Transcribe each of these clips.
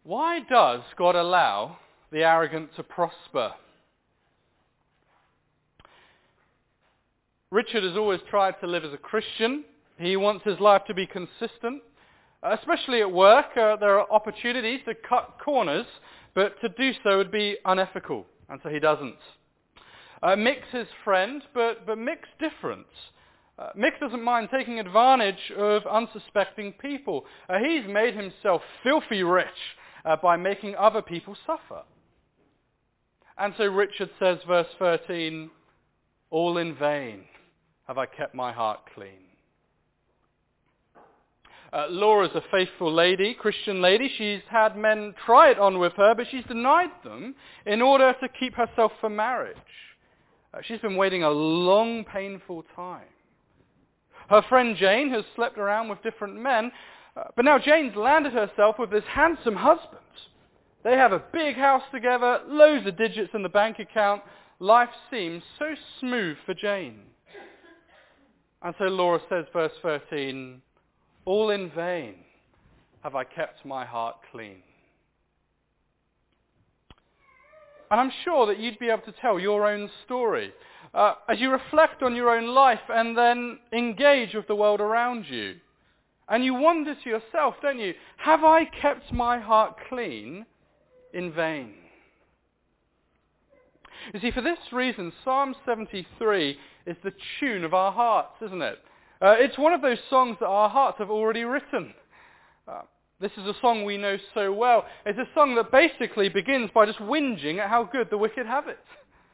Why does God allow the arrogant to prosper? Richard has always tried to live as a Christian. He wants his life to be consistent. Especially at work, there are opportunities to cut corners, but to do so would be unethical, and so he doesn't. Mick's his friend, but Mick's different. Mick doesn't mind taking advantage of unsuspecting people. He's made himself filthy rich by making other people suffer. And so Richard says, verse 13, all in vain have I kept my heart clean. Laura's a faithful lady, Christian lady. She's had men try it on with her, but she's denied them in order to keep herself for marriage. She's been waiting a long, painful time. Her friend Jane has slept around with different men, but now Jane's landed herself with this handsome husband. They have a big house together, loads of digits in the bank account. Life seems so smooth for Jane. And so Laura says, verse 13, all in vain have I kept my heart clean. And I'm sure that you'd be able to tell your own story as you reflect on your own life and then engage with the world around you. And you wonder to yourself, don't you, have I kept my heart clean in vain? You see, for this reason, Psalm 73 is the tune of our hearts, isn't it? It's one of those songs that our hearts have already written. This is a song we know so well. It's a song that basically begins by just whinging at how good the wicked have it.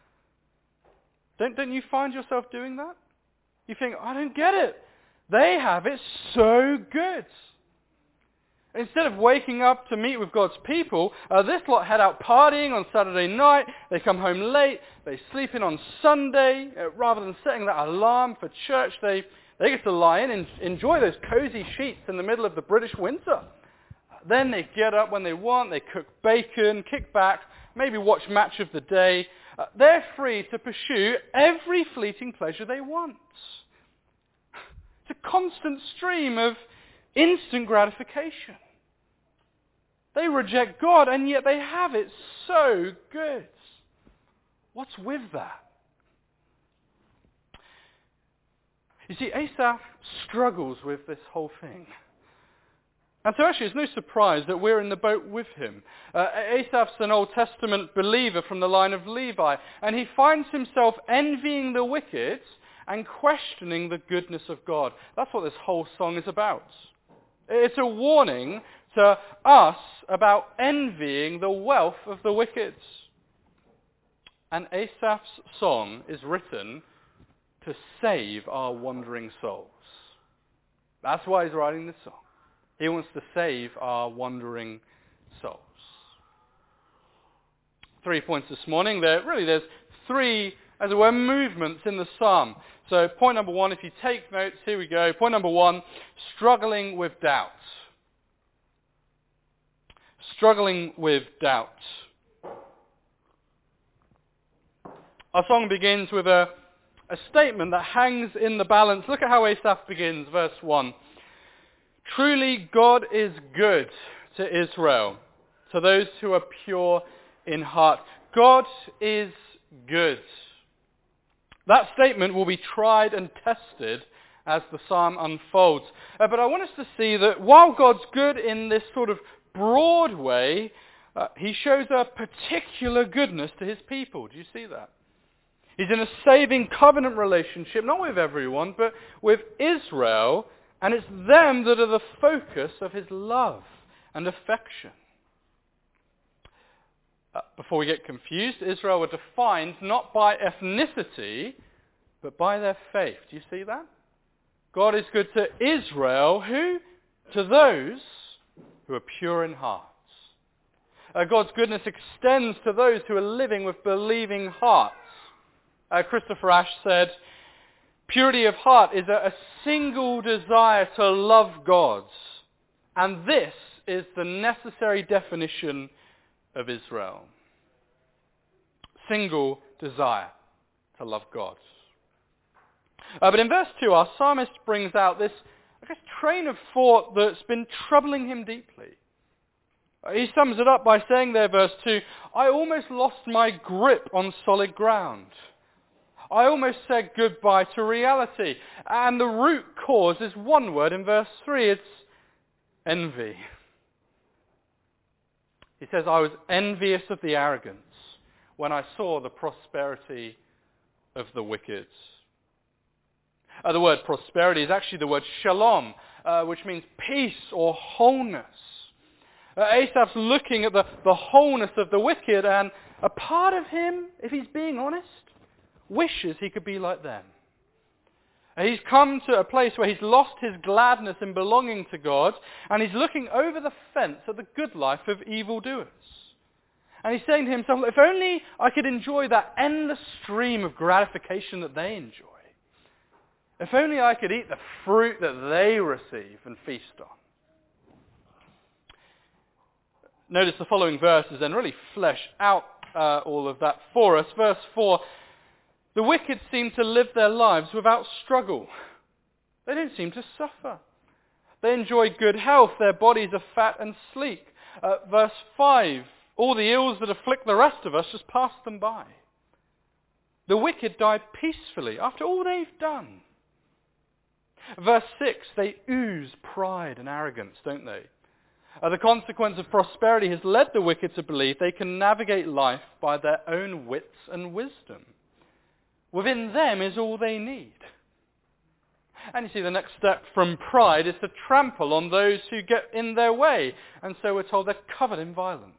Don't you find yourself doing that? You think, I don't get it. They have it so good. Instead of waking up to meet with God's people, this lot head out partying on Saturday night. They come home late. They sleep in on Sunday. Rather than setting that alarm for church, they get to lie in and enjoy those cozy sheets in the middle of the British winter. Then they get up when they want. They cook bacon, kick back, maybe watch Match of the Day. They're free to pursue every fleeting pleasure they want. It's a constant stream of instant gratification. They reject God, and yet they have it so good. What's with that? You see, Asaph struggles with this whole thing. And so actually it's no surprise that we're in the boat with him. Asaph's an Old Testament believer from the line of Levi, and he finds himself envying the wicked and questioning the goodness of God. That's what this whole song is about. It's a warning to us about envying the wealth of the wicked. And Asaph's song is written to save our wandering souls. That's why he's writing this song. He wants to save our wandering souls. 3 points this morning. There's three, as it were, movements in the psalm. So point number one, if you take notes, here we go. Point number one, struggling with doubt. Struggling with doubt. Our song begins with a statement that hangs in the balance. Look at how Asaph begins, verse 1. Truly God is good to Israel, to those who are pure in heart. God is good. That statement will be tried and tested as the psalm unfolds. But I want us to see that while God's good in this sort of broad way, he shows a particular goodness to his people. Do you see that? He's in a saving covenant relationship, not with everyone, but with Israel, and it's them that are the focus of his love and affection. Before we get confused, Israel were defined not by ethnicity, but by their faith. Do you see that? God is good to Israel, who? To those who are pure in heart. God's goodness extends to those who are living with believing hearts. Christopher Ash said, purity of heart is a single desire to love God, and this is the necessary definition of Israel. Single desire to love God. But in verse 2, our psalmist brings out this, train of thought that's been troubling him deeply. He sums it up by saying there, verse 2, I almost lost my grip on solid ground. I almost said goodbye to reality. And the root cause is one word in verse 3. It's envy. He says, I was envious of the arrogance when I saw the prosperity of the wicked. The word prosperity is actually the word shalom, which means peace or wholeness. Asaph's looking at the wholeness of the wicked, and a part of him, if he's being honest, wishes he could be like them. He's come to a place where he's lost his gladness in belonging to God, and he's looking over the fence at the good life of evildoers. And he's saying to himself, if only I could enjoy that endless stream of gratification that they enjoy. If only I could eat the fruit that they receive and feast on. Notice the following verses then really flesh out all of that for us. Verse 4, the wicked seem to live their lives without struggle. They don't seem to suffer. They enjoy good health. Their bodies are fat and sleek. Verse 5, all the ills that afflict the rest of us just pass them by. The wicked die peacefully after all they've done. Verse 6, they ooze pride and arrogance, don't they? The consequence of prosperity has led the wicked to believe they can navigate life by their own wits and wisdom. Within them is all they need. And you see, the next step from pride is to trample on those who get in their way. And so we're told they're covered in violence.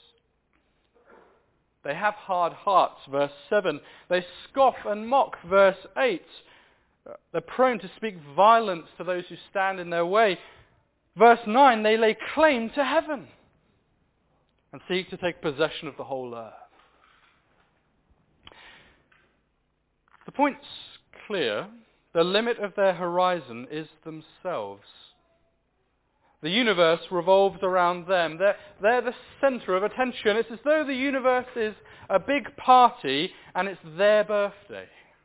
They have hard hearts, verse 7. They scoff and mock, verse 8. They're prone to speak violence to those who stand in their way. Verse 9, they lay claim to heaven and seek to take possession of the whole earth. The point's clear. The limit of their horizon is themselves. The universe revolves around them. They're the center of attention. It's as though the universe is a big party and it's their birthday.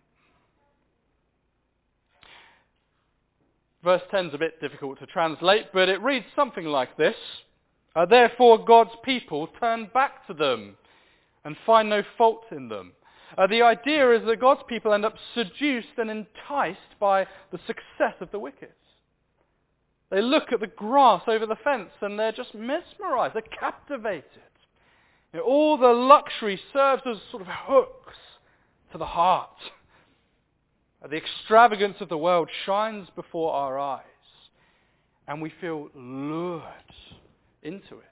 Verse 10 is a bit difficult to translate, but it reads something like this. Therefore God's people turn back to them and find no fault in them. The idea is that God's people end up seduced and enticed by the success of the wicked. They look at the grass over the fence and they're just mesmerized, they're captivated. All the luxury serves as sort of hooks to the heart. The extravagance of the world shines before our eyes, and we feel lured into it.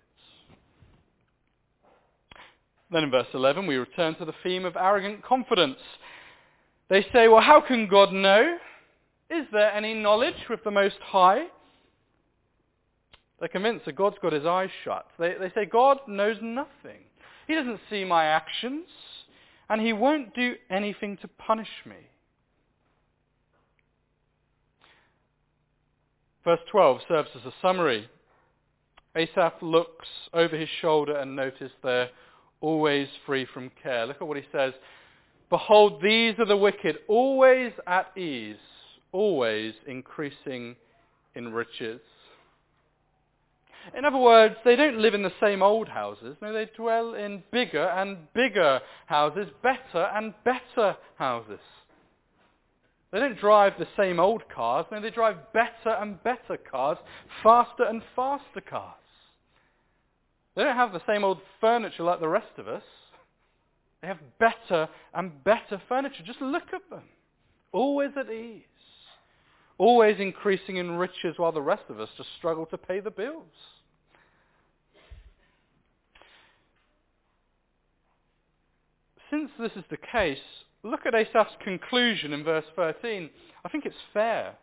Then in verse 11, we return to the theme of arrogant confidence. They say, well, how can God know? Is there any knowledge with the Most High? They're convinced that God's got his eyes shut. They say, God knows nothing. He doesn't see my actions, and he won't do anything to punish me. Verse 12 serves as a summary. Asaph looks over his shoulder and notices they're always free from care. Look at what he says. Behold, these are the wicked, always at ease, always increasing in riches. In other words, they don't live in the same old houses. No, they dwell in bigger and bigger houses, better and better houses. They don't drive the same old cars. No, they drive better and better cars, faster and faster cars. They don't have the same old furniture like the rest of us. They have better and better furniture. Just look at them. Always at ease. Always increasing in riches while the rest of us just struggle to pay the bills. Since this is the case, look at Asaph's conclusion in verse 13. I think it's fair.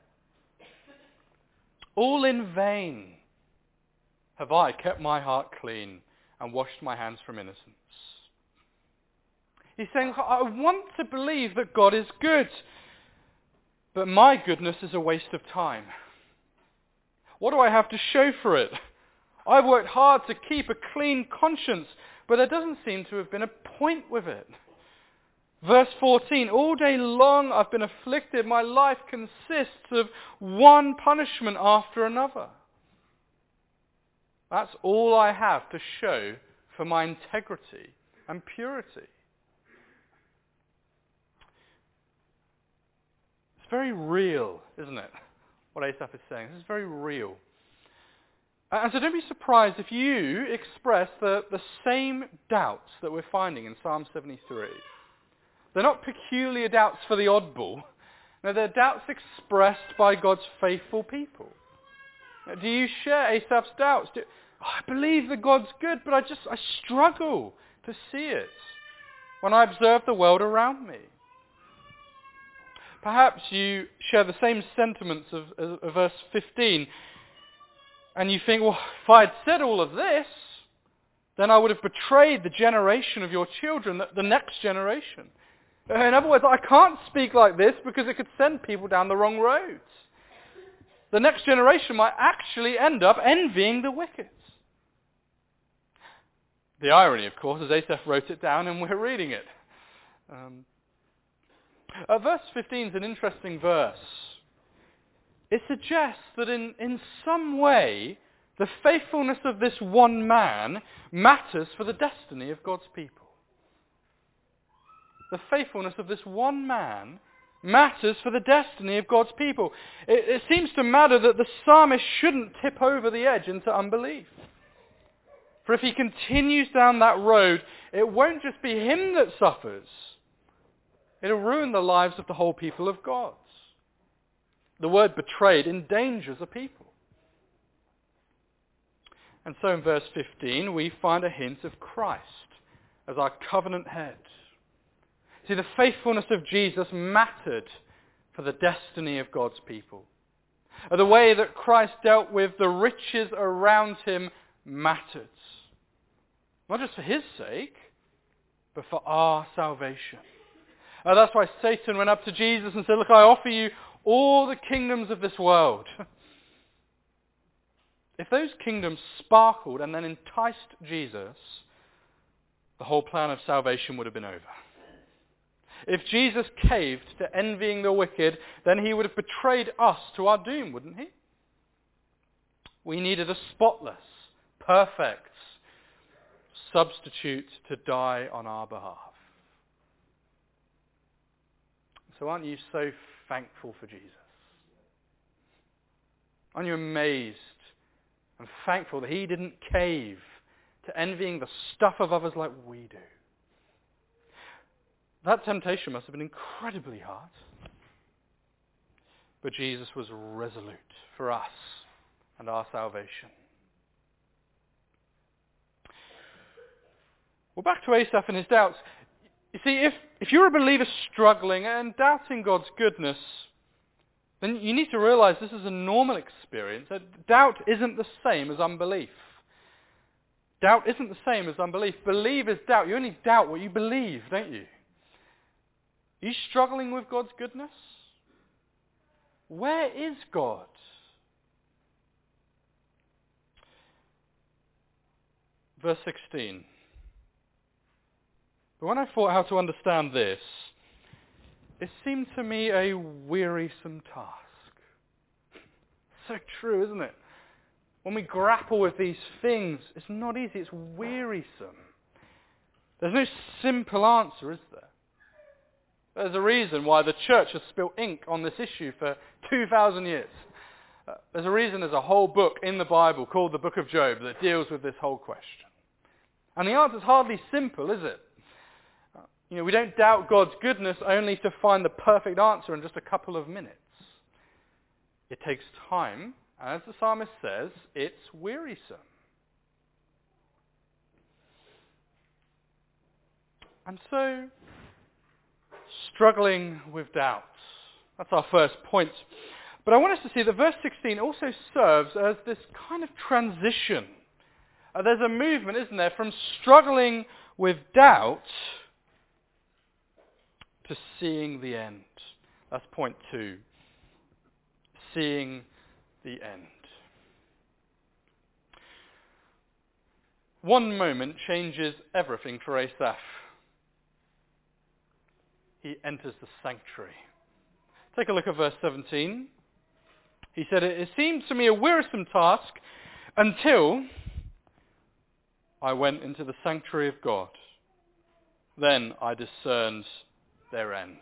All in vain have I kept my heart clean and washed my hands from innocence. He's saying, I want to believe that God is good, but my goodness is a waste of time. What do I have to show for it? I've worked hard to keep a clean conscience, but there doesn't seem to have been a point with it. Verse 14, all day long I've been afflicted. My life consists of one punishment after another. That's all I have to show for my integrity and purity. It's very real, isn't it? What Asaph is saying. This is very real. And so don't be surprised if you express the same doubts that we're finding in Psalm 73. They're not peculiar doubts for the oddball. No, they're doubts expressed by God's faithful people. Do you share Asaph's doubts? I believe that God's good, but I struggle to see it when I observe the world around me. Perhaps you share the same sentiments of verse 15, and you think, well, if I had said all of this, then I would have betrayed the generation of your children, the next generation. In other words, I can't speak like this because it could send people down the wrong roads. The next generation might actually end up envying the wicked. The irony, of course, is Asaph wrote it down and we're reading it. Verse 15 is an interesting verse. It suggests that in some way, the faithfulness of this one man matters for the destiny of God's people. The faithfulness of this one man matters for the destiny of God's people. It seems to matter that the psalmist shouldn't tip over the edge into unbelief. For if he continues down that road, it won't just be him that suffers. It'll ruin the lives of the whole people of God. The word betrayed endangers a people. And so in verse 15, we find a hint of Christ as our covenant head. See, the faithfulness of Jesus mattered for the destiny of God's people. The way that Christ dealt with the riches around him mattered. Not just for his sake, but for our salvation. That's why Satan went up to Jesus and said, look, I offer you all the kingdoms of this world. If those kingdoms sparkled and then enticed Jesus, the whole plan of salvation would have been over. If Jesus caved to envying the wicked, then he would have betrayed us to our doom, wouldn't he? We needed a spotless, perfect substitute to die on our behalf. So aren't you so thankful for Jesus? Aren't you amazed and thankful that he didn't cave to envying the stuff of others like we do? That temptation must have been incredibly hard. But Jesus was resolute for us and our salvation. Well, back to Asaph and his doubts. You see, if you're a believer struggling and doubting God's goodness, then you need to realize this is a normal experience. Doubt isn't the same as unbelief. Doubt isn't the same as unbelief. Believe is doubt. You only doubt what you believe, don't you? Are you struggling with God's goodness? Where is God? Verse 16. But when I thought how to understand this, it seemed to me a wearisome task. So true, isn't it? When we grapple with these things, it's not easy, it's wearisome. There's no simple answer, is there? There's a reason why the church has spilled ink on this issue for 2,000 years. There's a reason there's a whole book in the Bible called the Book of Job that deals with this whole question. And the answer's hardly simple, is it? We don't doubt God's goodness only to find the perfect answer in just a couple of minutes. It takes time, and as the psalmist says, it's wearisome. And so, struggling with doubts. That's our first point. But I want us to see that verse 16 also serves as this kind of transition. There's a movement, isn't there, from struggling with doubt to seeing the end. That's point 2. Seeing the end. One moment changes everything for Asaph. He enters the sanctuary. Take a look at verse 17. He said, it seemed to me a wearisome task until I went into the sanctuary of God. Then I discerned their end.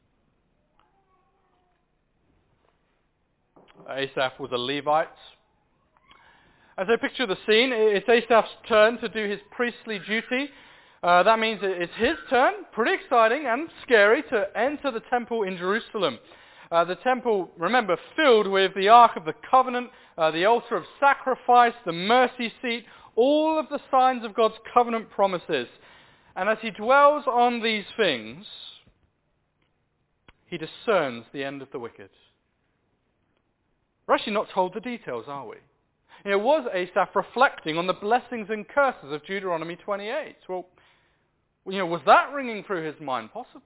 Asaph was a Levite. As I picture the scene, it's Asaph's turn to do his priestly duty. That means it's his turn, pretty exciting and scary, to enter the temple in Jerusalem. The temple, remember, filled with the Ark of the Covenant, the altar of sacrifice, the mercy seat, all of the signs of God's covenant promises. And as he dwells on these things, he discerns the end of the wicked. We're actually not told the details, are we? Was Asaph reflecting on the blessings and curses of Deuteronomy 28? Well, was that ringing through his mind? Possibly.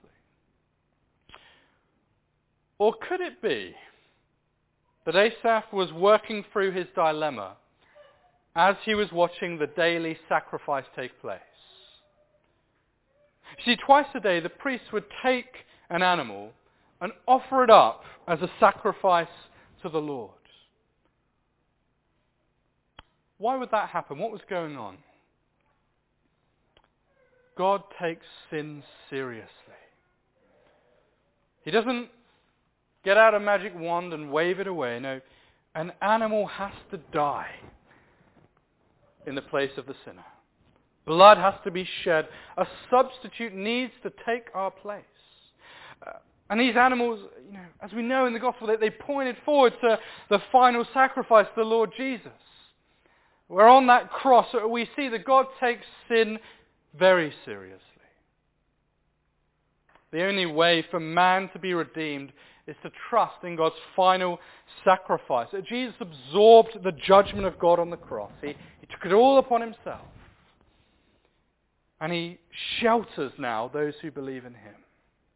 Or could it be that Asaph was working through his dilemma as he was watching the daily sacrifice take place? You see, twice a day the priest would take an animal and offer it up as a sacrifice to the Lord. Why would that happen? What was going on? God takes sin seriously. He doesn't get out a magic wand and wave it away. No, an animal has to die in the place of the sinner. Blood has to be shed. A substitute needs to take our place. And these animals, as we know in the gospel, they pointed forward to the final sacrifice, the Lord Jesus. Where on that cross we see that God takes sin very seriously. The only way for man to be redeemed is to trust in God's final sacrifice. Jesus absorbed the judgment of God on the cross. He took it all upon himself. And he shelters now those who believe in him.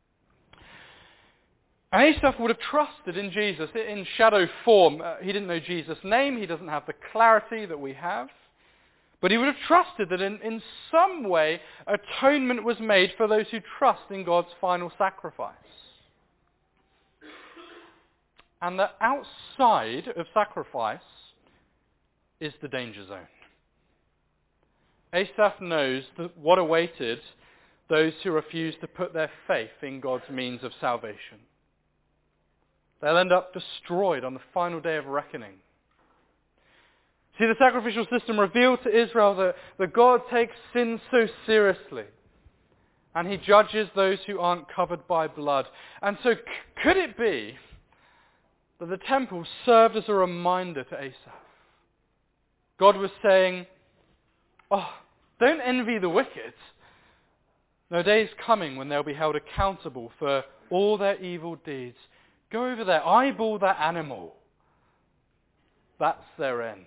And Asaph would have trusted in Jesus in shadow form. He didn't know Jesus' name. He doesn't have the clarity that we have. But he would have trusted that in some way atonement was made for those who trust in God's final sacrifice. And that outside of sacrifice is the danger zone. Asaph knows that what awaited those who refuse to put their faith in God's means of salvation. They'll end up destroyed on the final day of reckoning. See, the sacrificial system revealed to Israel that God takes sin so seriously. And he judges those who aren't covered by blood. And so could it be that the temple served as a reminder to Asaph? God was saying, don't envy the wicked. No, day's coming when they'll be held accountable for all their evil deeds. Go over there, eyeball that animal. That's their end.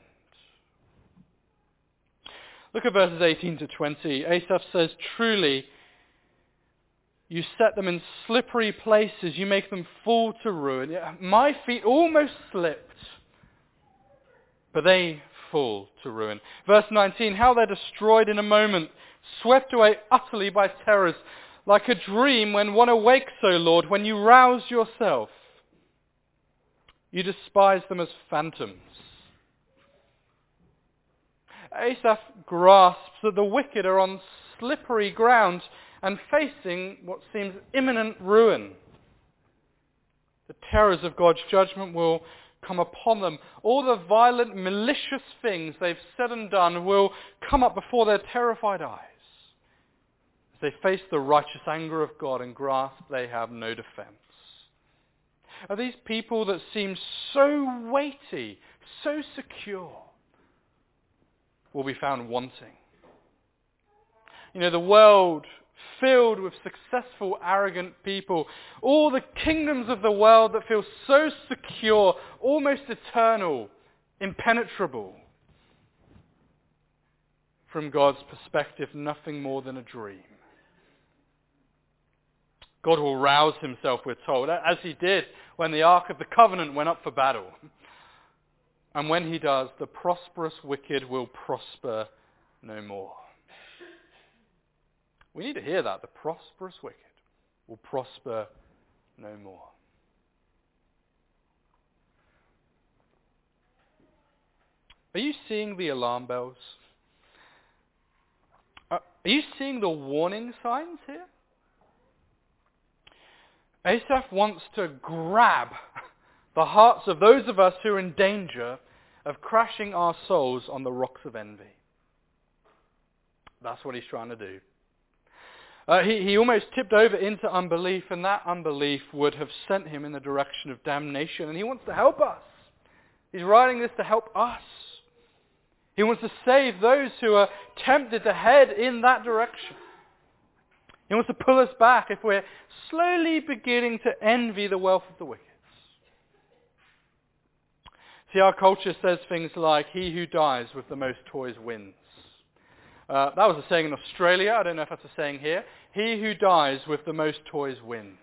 Look at verses 18 to 20. Asaph says, truly, you set them in slippery places. You make them fall to ruin. My feet almost slipped, but they fall to ruin. Verse 19, how they're destroyed in a moment, swept away utterly by terrors, like a dream when one awakes, O Lord, when you rouse yourself. You despise them as phantoms. Asaph grasps that the wicked are on slippery ground and facing what seems imminent ruin. The terrors of God's judgment will come upon them. All the violent, malicious things they've said and done will come up before their terrified eyes as they face the righteous anger of God and grasp they have no defense. Are these people that seem so weighty, so secure, will be found wanting? The world filled with successful, arrogant people. All the kingdoms of the world that feel so secure, almost eternal, impenetrable. From God's perspective, nothing more than a dream. God will rouse himself, we're told, as he did when the Ark of the Covenant went up for battle. And when he does, the prosperous wicked will prosper no more. We need to hear that. The prosperous wicked will prosper no more. Are you seeing the alarm bells? Are you seeing the warning signs here? Asaph wants to grab the hearts of those of us who are in danger of crashing our souls on the rocks of envy. That's what he's trying to do. He almost tipped over into unbelief, and that unbelief would have sent him in the direction of damnation, and he wants to help us. He's writing this to help us. He wants to save those who are tempted to head in that direction. He wants to pull us back if we're slowly beginning to envy the wealth of the wicked. See, our culture says things like, he who dies with the most toys wins. That was a saying in Australia. I don't know if that's a saying here. He who dies with the most toys wins.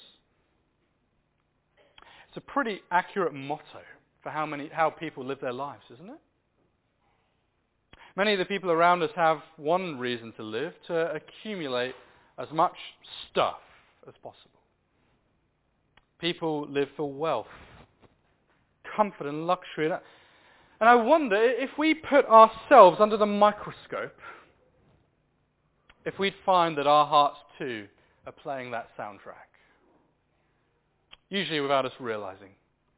It's a pretty accurate motto for how people live their lives, isn't it? Many of the people around us have one reason to live, to accumulate as much stuff as possible. People live for wealth, comfort and luxury. And I wonder if we put ourselves under the microscope, if we'd find that our hearts too are playing that soundtrack. Usually without us realizing.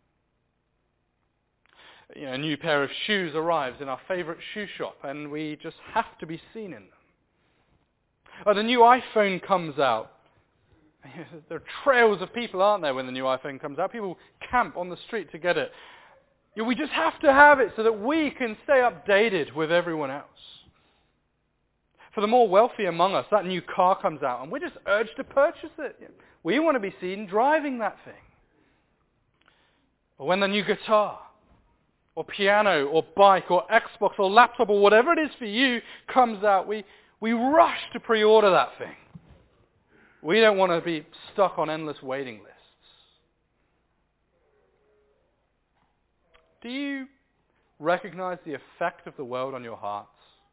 A new pair of shoes arrives in our favorite shoe shop and we just have to be seen in them. Or the new iPhone comes out. There are trails of people, aren't there, when the new iPhone comes out? People camp on the street to get it. We just have to have it so that we can stay updated with everyone else. For the more wealthy among us, that new car comes out and we're just urged to purchase it. We want to be seen driving that thing. Or when the new guitar, or piano, or bike, or Xbox, or laptop, or whatever it is for you comes out, we rush to pre-order that thing. We don't want to be stuck on endless waiting lists. Do you recognize the effect of the world on your hearts?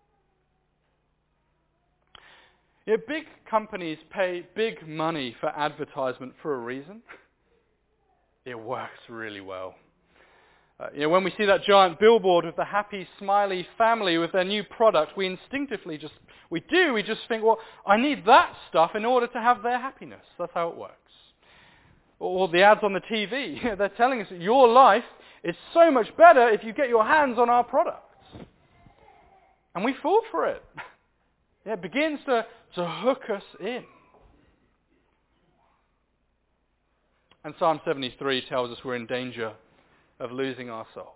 Big companies pay big money for advertisement for a reason. It works really well. When we see that giant billboard with the happy, smiley family with their new product, we instinctively just think, well, I need that stuff in order to have their happiness. That's how it works. Or the ads on the TV, they're telling us that your life is so much better if you get your hands on our products. And we fall for it. It begins to hook us in. And Psalm 73 tells us we're in danger of losing our souls.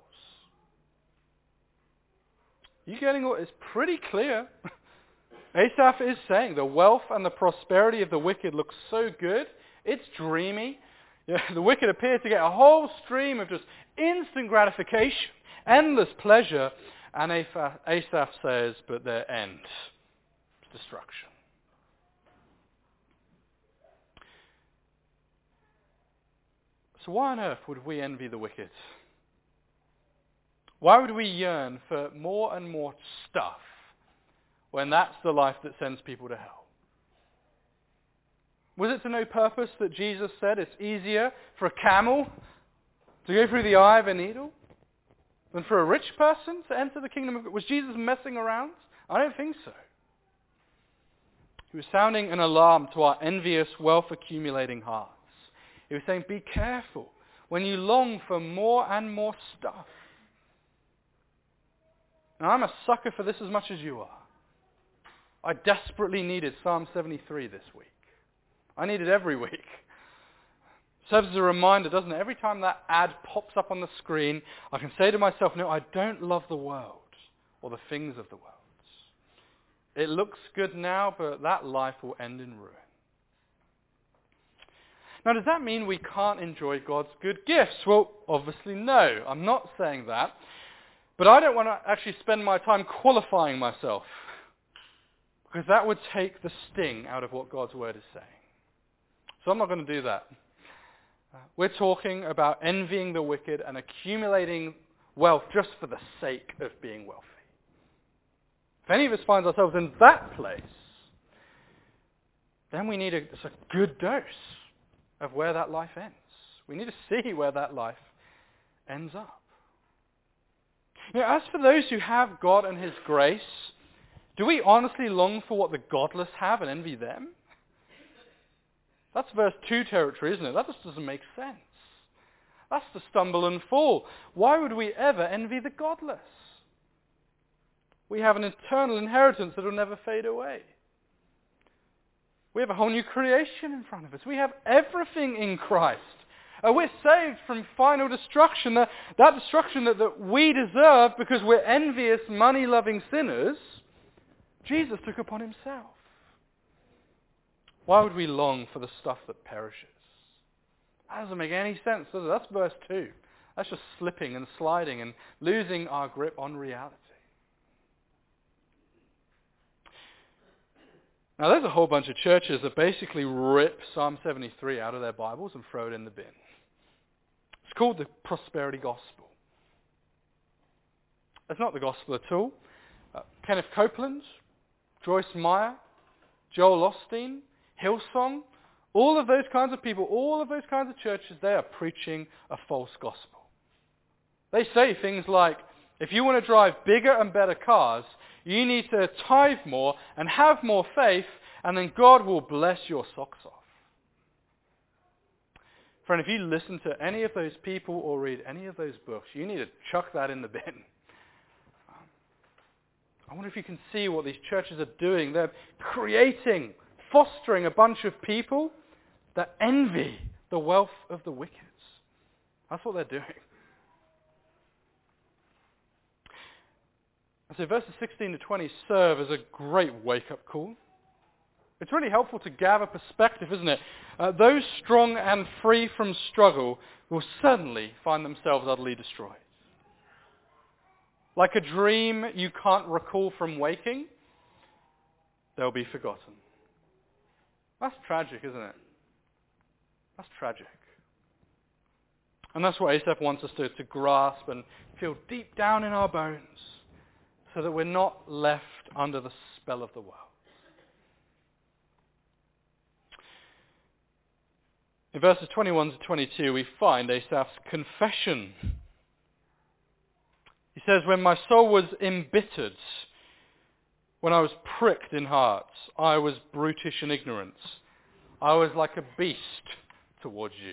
You getting what? It's pretty clear. Asaph is saying the wealth and the prosperity of the wicked looks so good, it's dreamy. The wicked appear to get a whole stream of just instant gratification, endless pleasure, and Asaph says, but their end is destruction. So why on earth would we envy the wicked? Why would we yearn for more and more stuff when that's the life that sends people to hell? Was it to no purpose that Jesus said it's easier for a camel to go through the eye of a needle than for a rich person to enter the kingdom of God? Was Jesus messing around? I don't think so. He was sounding an alarm to our envious, wealth-accumulating hearts. He was saying, be careful when you long for more and more stuff. And I'm a sucker for this as much as you are. I desperately needed Psalm 73 this week. I need it every week. Serves as a reminder, doesn't it? Every time that ad pops up on the screen, I can say to myself, no, I don't love the world or the things of the world. It looks good now, but that life will end in ruin. Now, does that mean we can't enjoy God's good gifts? Well, obviously no. I'm not saying that. But I don't want to actually spend my time qualifying myself, because that would take the sting out of what God's word is saying. So I'm not going to do that. We're talking about envying the wicked and accumulating wealth just for the sake of being wealthy. If any of us finds ourselves in that place, then we need a good dose of where that life ends. We need to see where that life ends up. As for those who have God and His grace, Do we honestly long for what the godless have and envy them? That's verse 2 territory, isn't it? That just doesn't make sense. That's to stumble and fall. Why would we ever envy the godless? We have an eternal inheritance that will never fade away. We have a whole new creation in front of us. We have everything in Christ. We're saved from final destruction, that destruction that we deserve because we're envious, money-loving sinners. Jesus took upon himself. Why would we long for the stuff that perishes? That doesn't make any sense, does it? That's verse 2. That's just slipping and sliding and losing our grip on reality. Now, there's a whole bunch of churches that basically rip Psalm 73 out of their Bibles and throw it in the bin. It's called the prosperity gospel. It's not the gospel at all. Kenneth Copeland, Joyce Meyer, Joel Osteen, Hillsong, all of those kinds of people, all of those kinds of churches, they are preaching a false gospel. They say things like, if you want to drive bigger and better cars, you need to tithe more and have more faith, and then God will bless your socks off. Friend, if you listen to any of those people or read any of those books, you need to chuck that in the bin. I wonder if you can see what these churches are doing. They're creating, fostering a bunch of people that envy the wealth of the wicked. That's what they're doing. And so verses 16 to 20 serve as a great wake-up call. It's really helpful to gather perspective, isn't it? Those strong and free from struggle will suddenly find themselves utterly destroyed. Like a dream you can't recall from waking, they'll be forgotten. That's tragic, isn't it? That's tragic. And that's what Asaph wants us to grasp and feel deep down in our bones, so that we're not left under the spell of the world. In verses 21 to 22, we find Asaph's confession. He says, when my soul was embittered, when I was pricked in heart, I was brutish in ignorance. I was like a beast towards you.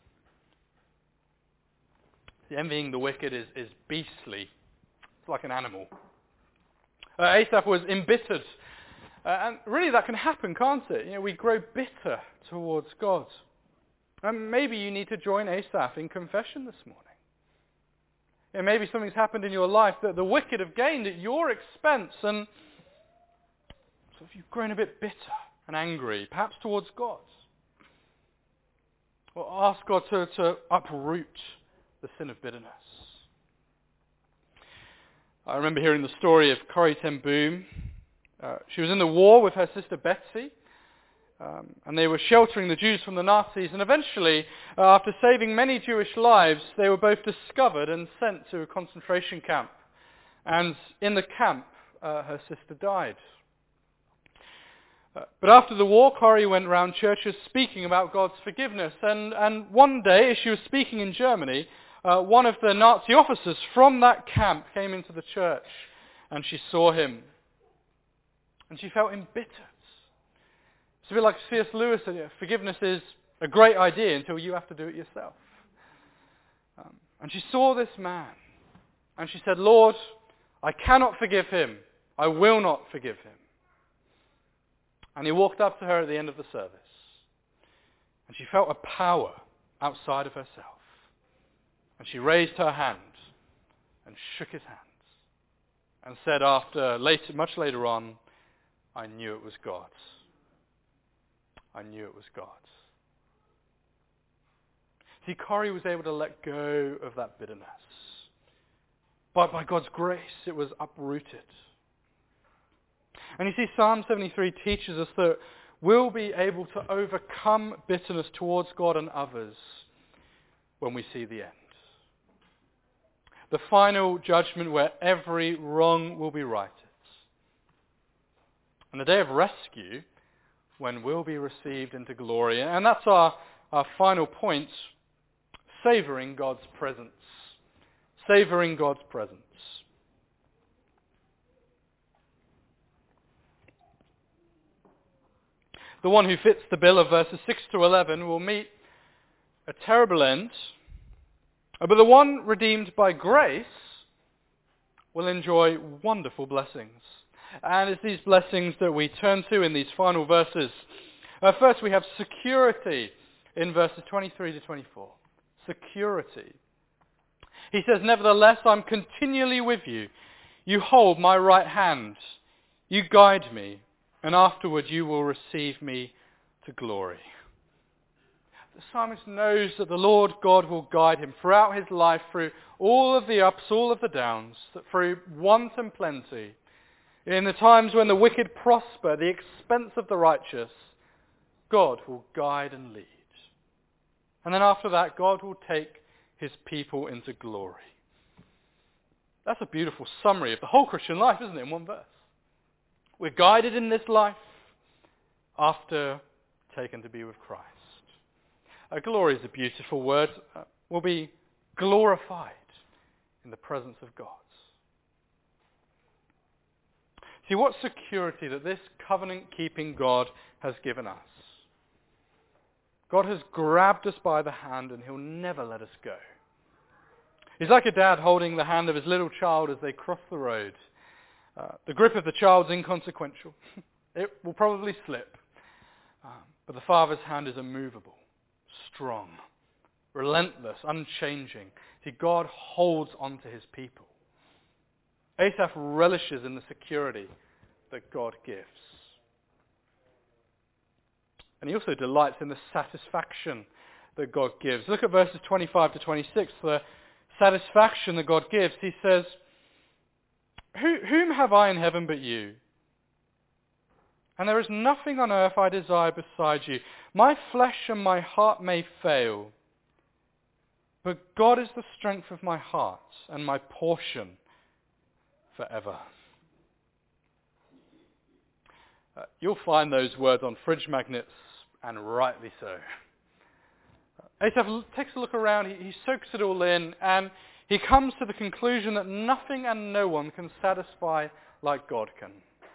The envying the wicked is beastly. It's like an animal. Asaph was embittered. And really that can happen, can't it? You know, we grow bitter towards God. And maybe you need to join Asaph in confession this morning. You know, maybe something's happened in your life that the wicked have gained at your expense, and so you've grown a bit bitter and angry, perhaps towards God. Or ask God to uproot the sin of bitterness. I remember hearing the story of Corrie ten Boom. She was in the war with her sister Betsy, and they were sheltering the Jews from the Nazis, and eventually, after saving many Jewish lives, they were both discovered and sent to a concentration camp. And in the camp, her sister died. But after the war, Corrie went around churches speaking about God's forgiveness, and one day, as she was speaking in Germany, one of the Nazi officers from that camp came into the church, and she saw him, and she felt embittered. It's a bit like C.S. Lewis said, forgiveness is a great idea until you have to do it yourself. And she saw this man, and she said, Lord, I cannot forgive him. I will not forgive him. And he walked up to her at the end of the service, and she felt a power outside of herself. And she raised her hand and shook his hands and said much later on, I knew it was God. I knew it was God. See, Corrie was able to let go of that bitterness. But by God's grace, it was uprooted. And you see, Psalm 73 teaches us that we'll be able to overcome bitterness towards God and others when we see the end. The final judgment where every wrong will be righted. And the day of rescue when we'll be received into glory. And that's our final point, savouring God's presence. Savouring God's presence. The one who fits the bill of verses 6 to 11 will meet a terrible end, but the one redeemed by grace will enjoy wonderful blessings. And it's these blessings that we turn to in these final verses. First, we have security in verses 23 to 24. Security. He says, "Nevertheless, I'm continually with you. You hold my right hand. You guide me, and afterward you will receive me to glory." The psalmist knows that the Lord God will guide him throughout his life, through all of the ups, all of the downs, through want and plenty. In the times when the wicked prosper, the expense of the righteous, God will guide and lead. And then after that, God will take his people into glory. That's a beautiful summary of the whole Christian life, isn't it, in one verse? We're guided in this life after taken to be with Christ. Glory is a beautiful word. We'll be glorified in the presence of God. See, what security that this covenant-keeping God has given us. God has grabbed us by the hand and he'll never let us go. He's like a dad holding the hand of his little child as they cross the road. The grip of the child's inconsequential. It will probably slip. But the father's hand is immovable, strong, relentless, unchanging. See, God holds on to his people. Asaph relishes in the security that God gives. And he also delights in the satisfaction that God gives. Look at verses 25 to 26, the satisfaction that God gives. He says, "Whom have I in heaven but you? And there is nothing on earth I desire beside you. My flesh and my heart may fail, but God is the strength of my heart and my portion forever." You'll find those words on fridge magnets, and rightly so. Asaph takes a look around, he soaks it all in, and he comes to the conclusion that nothing and no one can satisfy like God can.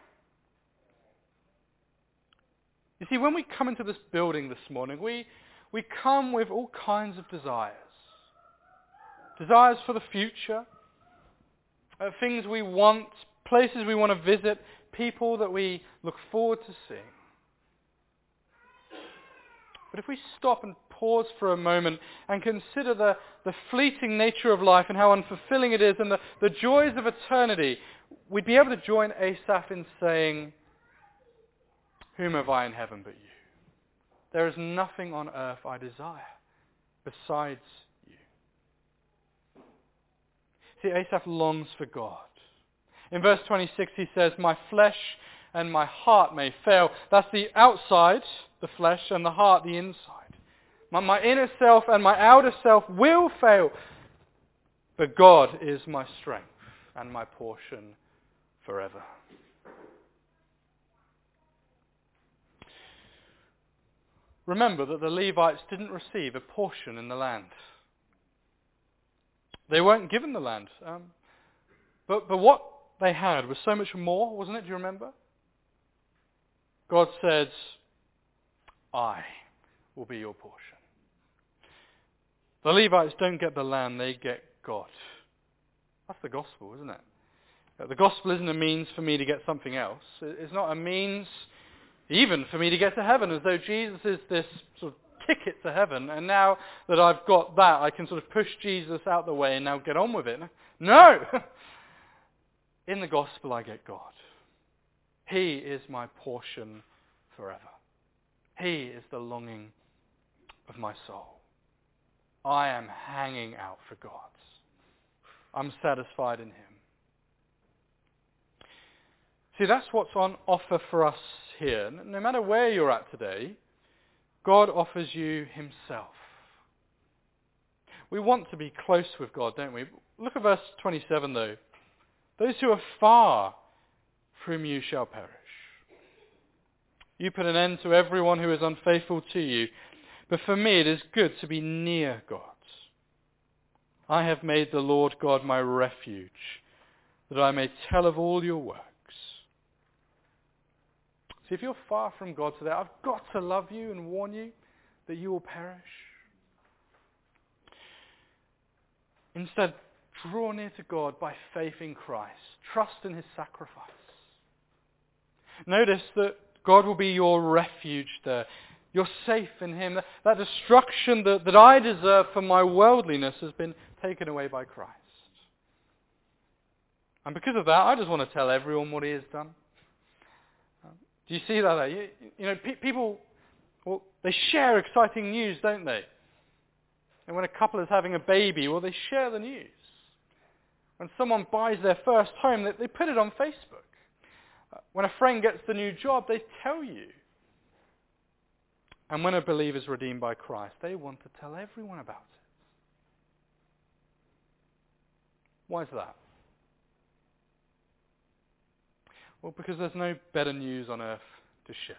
You see, when we come into this building this morning, we come with all kinds of desires. Desires for the future, things we want, places we want to visit, people that we look forward to seeing. But if we stop and pause for a moment and consider the fleeting nature of life and how unfulfilling it is and the joys of eternity, we'd be able to join Asaph in saying, "Whom have I in heaven but you? There is nothing on earth I desire besides you." See, Asaph longs for God. In verse 26 he says, "My flesh and my heart may fail." That's the outside, the flesh, and the heart, the inside. My inner self and my outer self will fail, but God is my strength and my portion forever. Remember that the Levites didn't receive a portion in the land. They weren't given the land. But what they had was so much more, wasn't it? Do you remember? God said, "I will be your portion." The Levites don't get the land, they get God. That's the gospel, isn't it? The gospel isn't a means for me to get something else. It's not a means even for me to get to heaven, as though Jesus is this sort of ticket to heaven, and now that I've got that, I can sort of push Jesus out the way and now get on with it. No! In the gospel I get God. He is my portion forever. He is the longing of my soul. I am hanging out for God. I'm satisfied in him. See, that's what's on offer for us here. No matter where you're at today, God offers you himself. We want to be close with God, don't we? Look at verse 27 though. "Those who are far from you shall perish. You put an end to everyone who is unfaithful to you. But for me it is good to be near God. I have made the Lord God my refuge, that I may tell of all your works." See, if you're far from God today, I've got to love you and warn you that you will perish. Instead, draw near to God by faith in Christ. Trust in his sacrifice. Notice that God will be your refuge there. You're safe in him. That destruction that I deserve for my worldliness has been taken away by Christ. And because of that, I just want to tell everyone what he has done. Do you see that there? You know, people, well, they share exciting news, don't they? And when a couple is having a baby, well, they share the news. When someone buys their first home, they put it on Facebook. When a friend gets the new job, they tell you. And when a believer is redeemed by Christ, they want to tell everyone about it. Why is that? Well, because there's no better news on earth to share.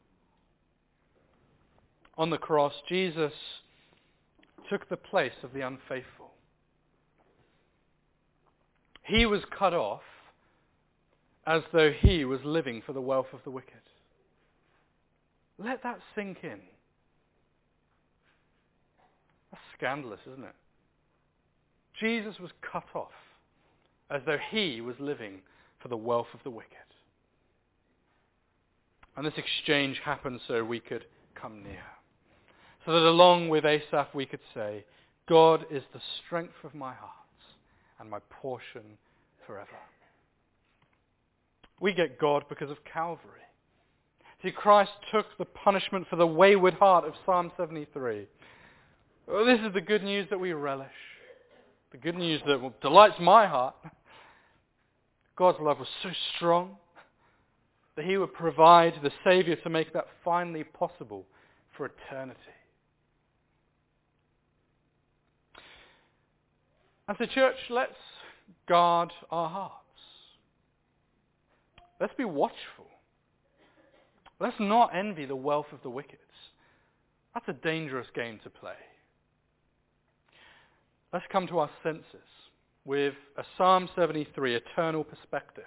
On the cross, Jesus took the place of the unfaithful. He was cut off as though he was living for the wealth of the wicked. Let that sink in. That's scandalous, isn't it? Jesus was cut off as though he was living for the wealth of the wicked. And this exchange happened so we could come near. So that along with Asaph we could say, God is the strength of my heart and my portion forever. We get God because of Calvary. See, Christ took the punishment for the wayward heart of Psalm 73. Well, this is the good news that we relish. The good news that delights my heart. God's love was so strong that he would provide the Saviour to make that finally possible for eternity. And so, church, let's guard our hearts. Let's be watchful. Let's not envy the wealth of the wicked. That's a dangerous game to play. Let's come to our senses with a Psalm 73 eternal perspective.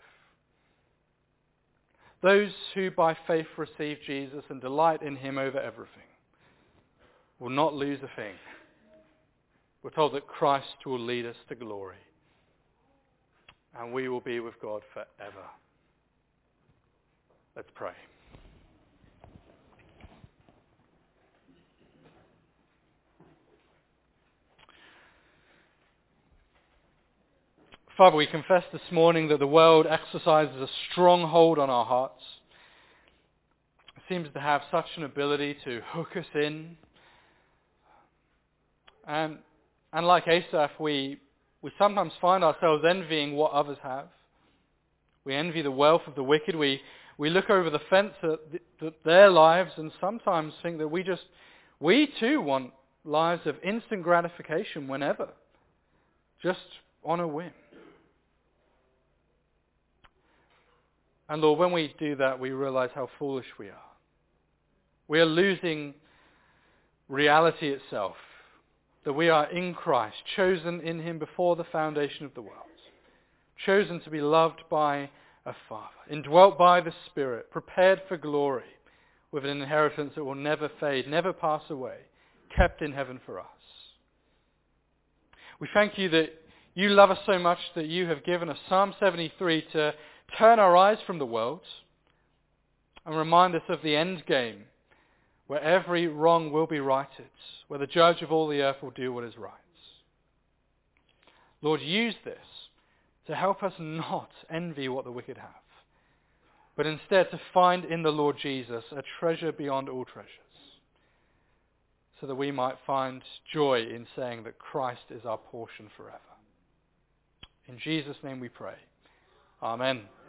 Those who by faith receive Jesus and delight in him over everything will not lose a thing. We're told that Christ will lead us to glory, and we will be with God forever. Let's pray. Father, we confess this morning that the world exercises a strong hold on our hearts. It seems to have such an ability to hook us in. And like Asaph, we sometimes find ourselves envying what others have. We envy the wealth of the wicked. We look over the fence at their lives and sometimes think that we too want lives of instant gratification whenever, just on a whim. And Lord, when we do that, we realize how foolish we are. We are losing reality itself, that we are in Christ, chosen in him before the foundation of the world, chosen to be loved by a Father, indwelt by the Spirit, prepared for glory, with an inheritance that will never fade, never pass away, kept in heaven for us. We thank you that you love us so much that you have given us Psalm 73 to turn our eyes from the world and remind us of the end game, where every wrong will be righted, where the judge of all the earth will do what is right. Lord, use this to help us not envy what the wicked have, but instead to find in the Lord Jesus a treasure beyond all treasures, so that we might find joy in saying that Christ is our portion forever. In Jesus' name we pray. Amen.